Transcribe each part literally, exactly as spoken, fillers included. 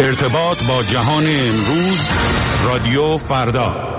ارتباط با جهان امروز، رادیو فردا.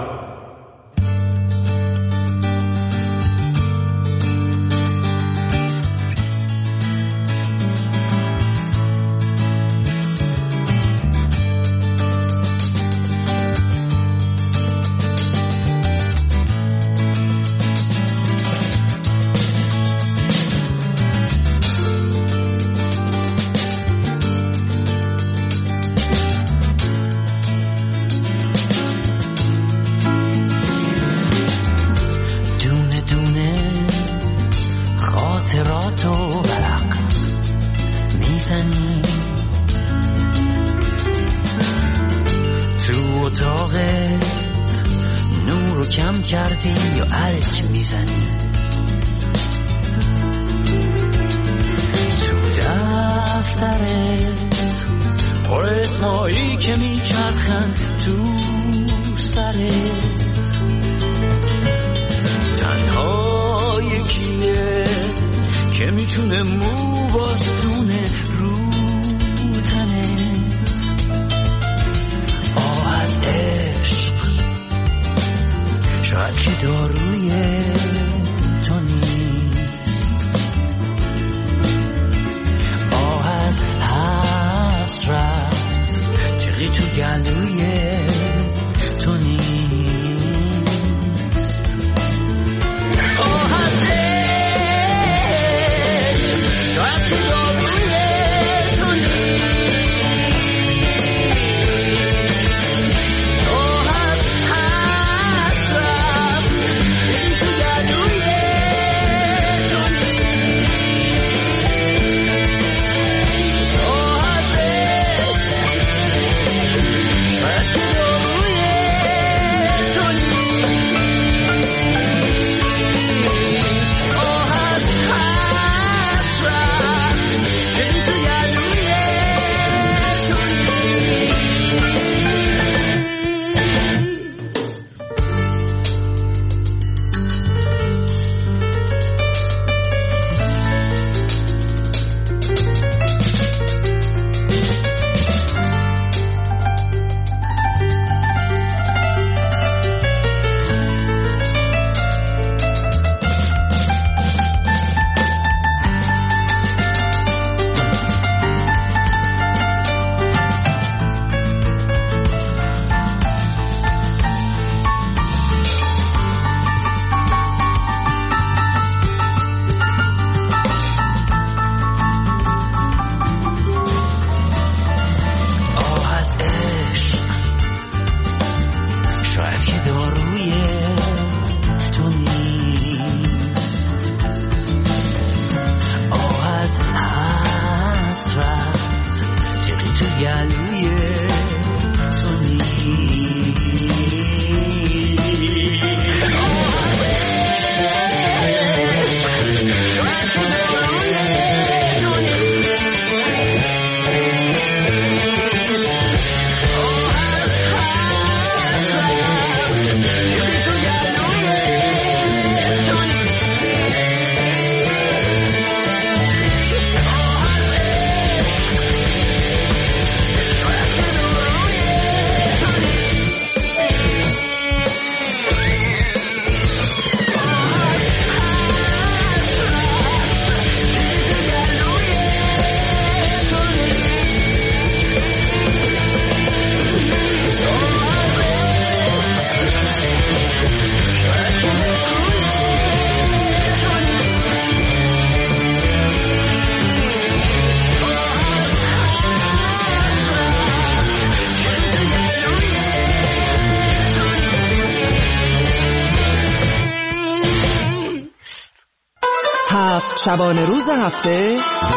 شبانه روز هفته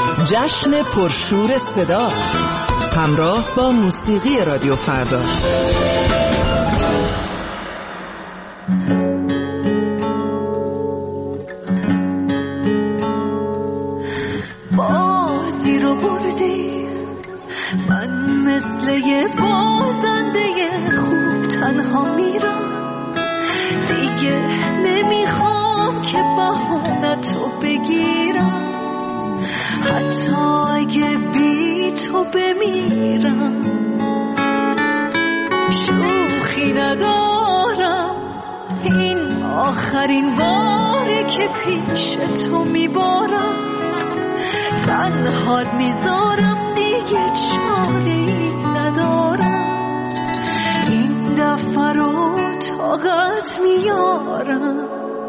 جشن پرشور صدا همراه با موسیقی رادیو فردا. بازی رو بردی، من مثل یه بازنده خوب تنها میرم دیگه، نمیخوام که بهونه تو بگیرم، حتی اگه بی تو بمیرم. آخرین باره که پیش تو میبارم، تنهات میذارم دیگه چاره‌ای ندارم، این دفعه رو طاقت میارم.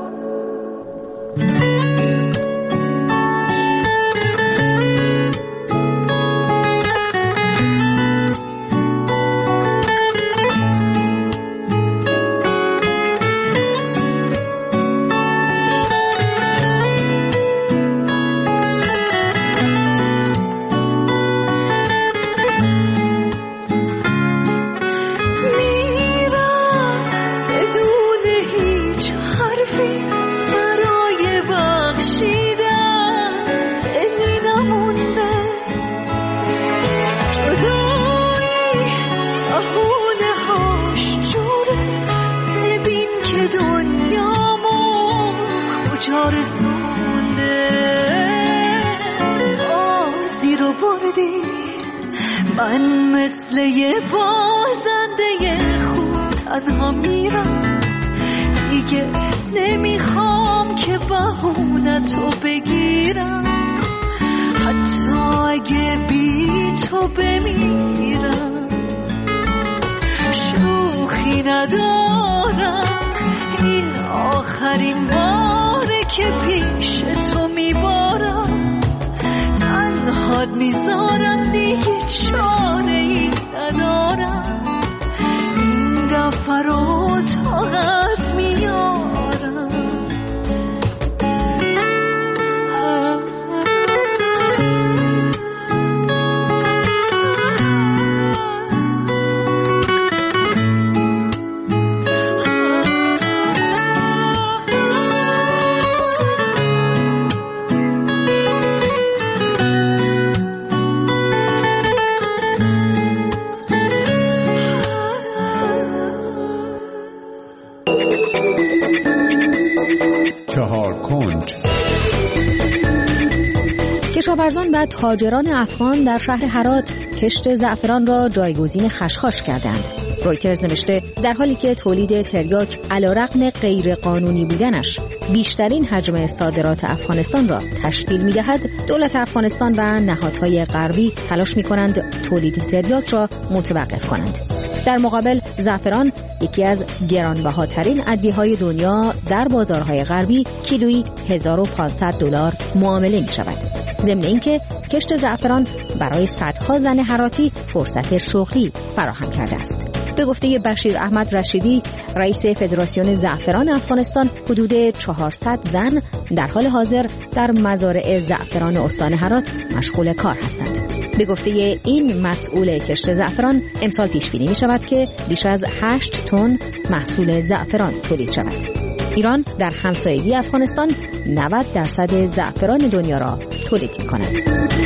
من مثل یه بازنده خوب تنها میرم، دیگه نمیخوام که بهونه تو بگیرم، حتی اگه بی تو بمیرم. شوخی ندارم، این آخرین باره که پیش تو میبارم، تنهات میذارم دیگه چاره‌ای ندارم، این دفعه رو طاقت میارم. کشاورزان و تاجران افغان در شهر هرات کشت زعفران را جایگزین خشخاش کردند. رویترز نوشته در حالی که تولید تریاک علیرغم غیر قانونی بودنش بیشترین حجم صادرات افغانستان را تشکیل می‌دهد، دولت افغانستان و نهادهای غربی تلاش می‌کنند تولید تریاک را متوقف کنند. در مقابل زعفران یکی از گرانبهاترین ادویه‌های دنیا در بازارهای غربی کیلویی هزار و پانصد دلار معامله می‌شود. ضمن اینکه کشت زعفران برای صدها زن هراتی فرصت شغلی فراهم کرده است. به گفته بشیر احمد رشیدی، رئیس فدراسیون زعفران افغانستان، حدود چهارصد زن در حال حاضر در مزارع زعفران استان هرات مشغول کار هستند. به گفته این مسئول کشت زعفران، امسال پیش بینی می شود که بیش از هشت تن محصول زعفران تولید شود. ایران در همسایگی افغانستان نود درصد زعفران دنیا را تولید می کند.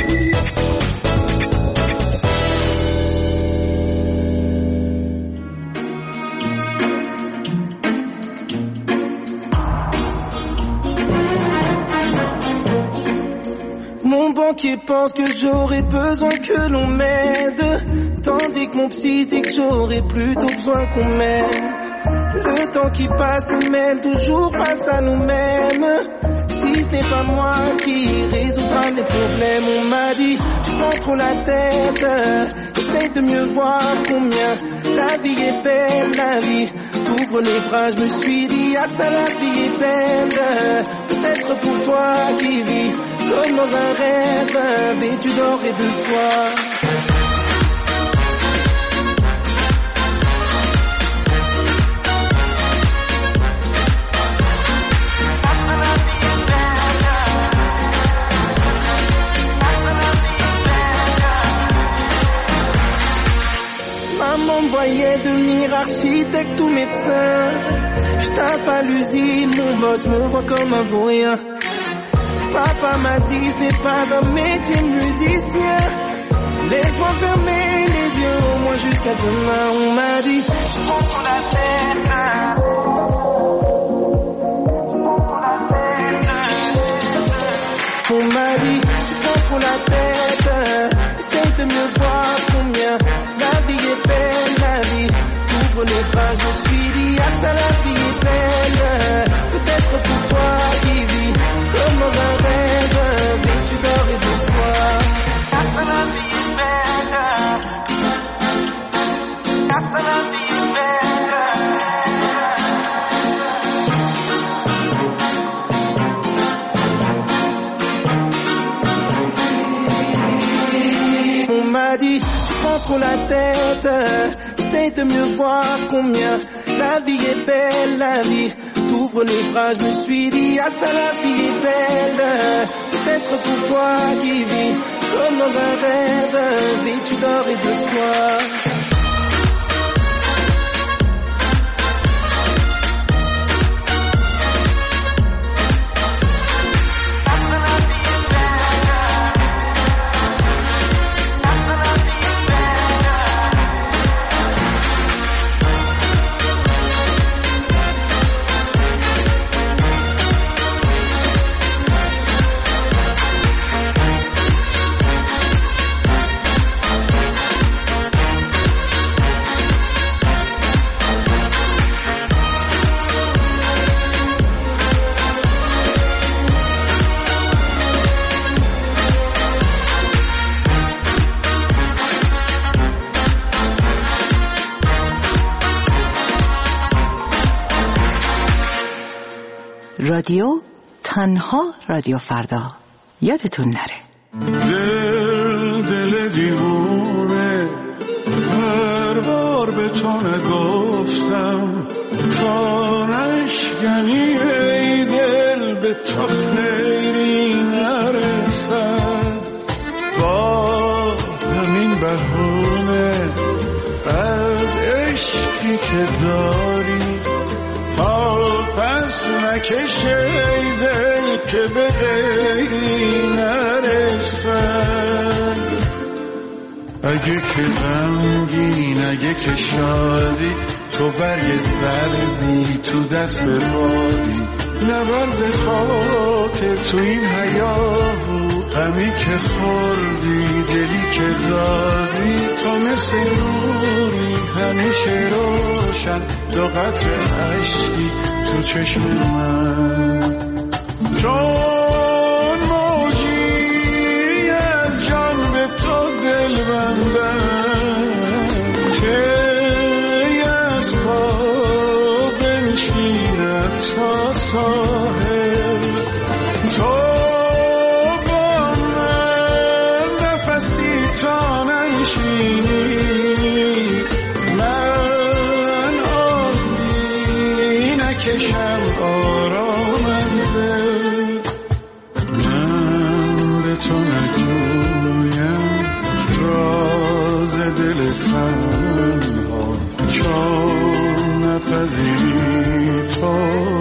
Mon banquier pense que j'aurais besoin que l'on m'aide, tandis que mon psy dit que j'aurais plutôt besoin qu'on m'aime. Le temps qui passe nous mène toujours face à nous-mêmes. Si ce n'est pas moi qui résoudra mes problèmes, on m'a dit tu prends trop la tête, essaye de mieux voir combien la vie est belle, la vie t'ouvre les bras. Je me suis dit ah ça la vie est belle, peut-être pour toi qui vis comme dans un rêve, vêtu d'or et de soie. Maman me voyait devenir architecte ou médecin. Je tape à l'usine, mon boss me voit comme un vaurien. Papa m'a dit ce n'est pas un métier musicien. Laisse-moi fermer les yeux au moins jusqu'à demain. On m'a dit je prends trop la tête. On m'a dit tu prends trop la tête. Essaye de mieux voir combien la vie est belle, la vie t'ouvre les bras. Je me suis dit ah ça la vie est belle, peut-être pas dit. Tu prends trop la tête, essaye de mieux voir combien la vie est belle, la vie. T'ouvres les bras, je me suis dit, ah ça la vie est belle. Peut-être pour toi qui vis comme dans un rêve, vêtu d'or et de soie. رادیو تنها رادیو فردا، یادتون نره. دل دل دیوونه هر بار به تو نگفتم تا نشکنی ای دل به تو خیری نرسد. با همین بهونه از عشقی که داری تا پس نکشه ای دل که به غیری نرسد. اگه که غمگین اگه که شادی تو برگ زردی تو دست بادی نبرز خاطر تو این حیاهو غمی که خوردی دلی که دادی تو مثل نوری همیشه روشن دو قطره عشقی تو چشم من چون موجی از جان به تو دل بندم که از پا بنشینم تا ساحل تو با من نفسی تا ننشینی من آبی نکشم آرام از دل من به تو نگویم راز دل تنها چون نپذیری تو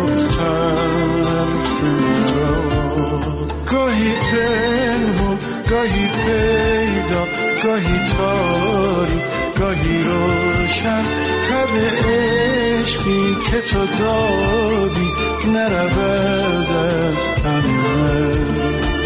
طرف مرا گاهی پنهون گاهی پیدا گاهی تاری گاهی روشن تب عشقی که تو دادی نرود از تن من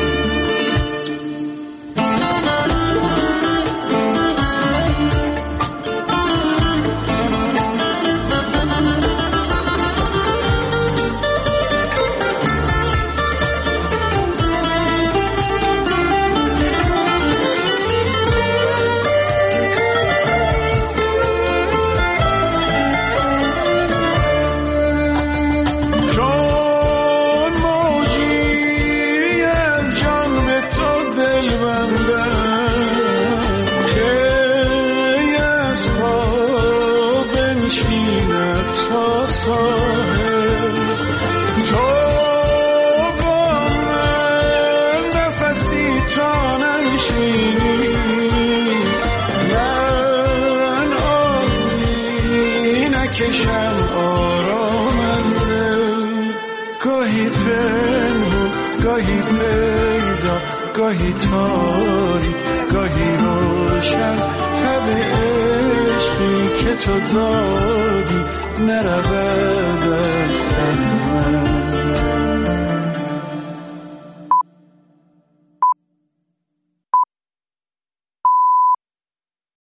گاهی پیدا گاهی تاری گاهی روشن تب عشقی که تو دادی نرود از تن من